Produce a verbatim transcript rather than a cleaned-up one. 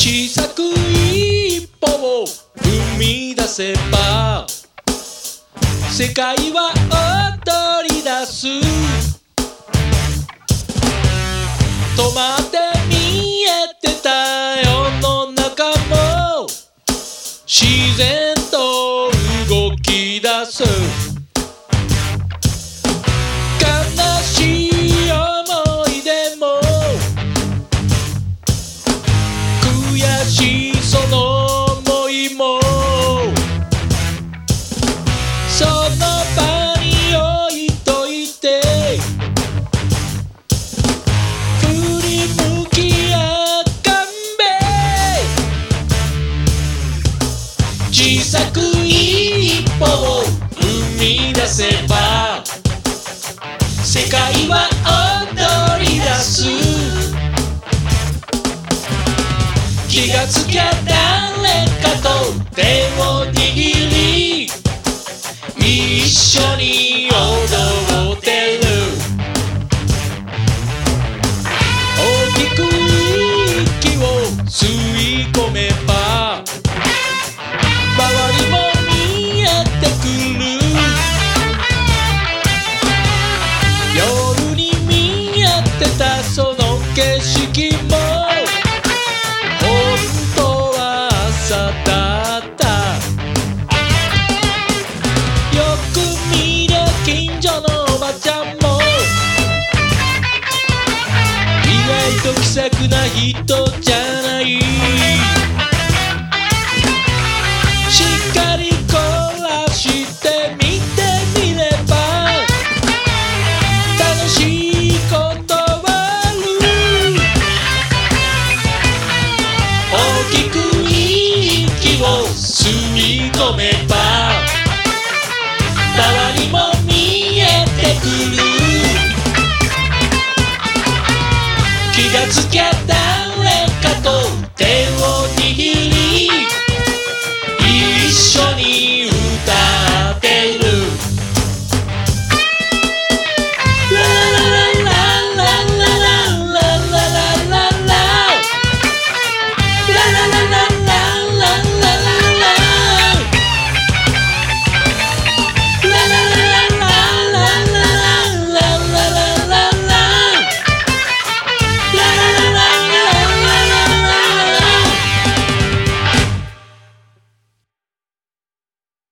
小さく一歩を踏み出せば世界は踊り出す。止まって見えてた世の中も自然と動き出す。悲しい思い出も悔しいその想いもその場に置いといて振り向きあかんべ。小さく一歩を踏み出せば世界は踊り出す。気がつきゃ誰かと手を握り一緒に踊ってる。大きく息を吸い込めば周りも見えてくる。夜に見えてたその景色も本当は朝だった。よく見りゃ近所のおばちゃんも意外と気さくな人じゃ